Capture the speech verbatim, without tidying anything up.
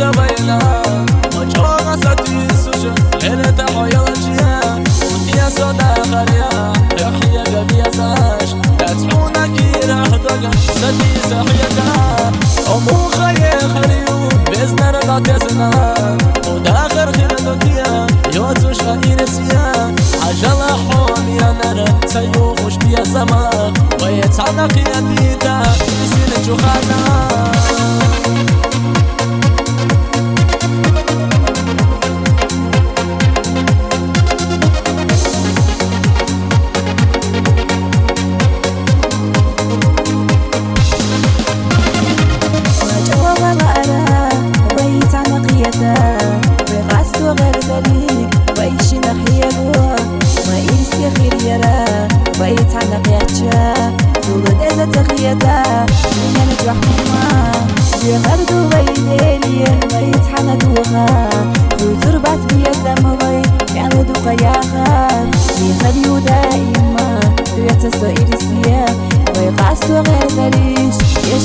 تبينا وجوه ستي السجن ليلة تعيوجيا ودي صدا غريا يحيى قبيا زاش تتحونا كي راح دقا ستي سحيكا أمو خلي خليو بزنا رضا تسنا وداخر خردوتيا يوتوش غيرسيا عجل حوم يا نرى سيوخش بيا سما ويتعنق يديتا يسين جوخانا بيت على قياتشا ولد إذا تخيتا من الرحمة يغردو بيديلي بيت حمدوها وتربط بيا دمغي يعني دوقا ياخر يخليو دائما بيت الصائر السياح ويقعستو غير تريش